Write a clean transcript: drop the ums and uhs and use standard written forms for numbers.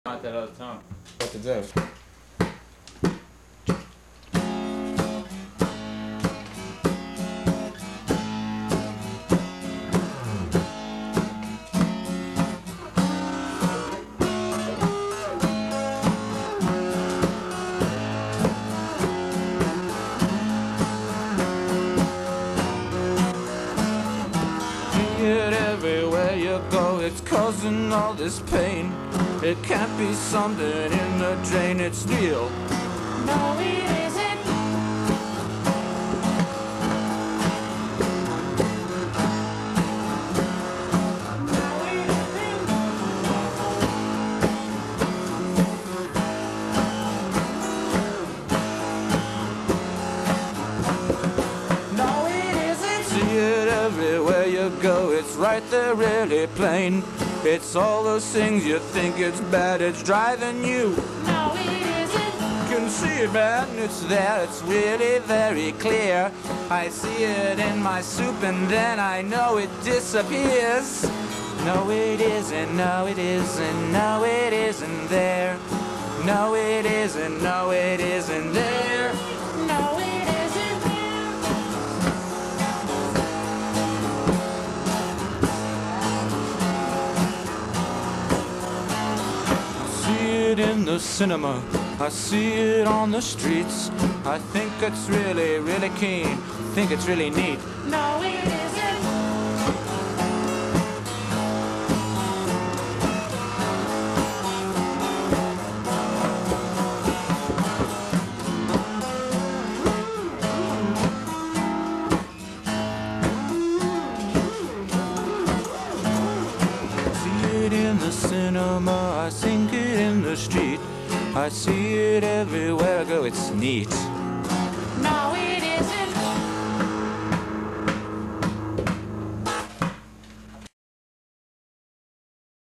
Not that other time. What to do? Everywhere you go, it's causing all this pain. It can't be something in the drain, it's real. No, it isn't. No, it isn't. No, it isn't. See it everywhere you go, it's right there really plain. It's all those things you think it's bad, it's driving you. No, it isn't. Can see it, man, it's there, it's really very clear. I see it in my soup and then I know it disappears. No, it isn't, no, it isn't, no, it isn't there. No, it isn't, no, it isn't there. No, it isn't. See it in the cinema, I see it on the streets. I think it's really, really keen, think it's really neat. No, it isn't. See it in the cinema, I think it in the street. I see it everywhere I go, it's neat.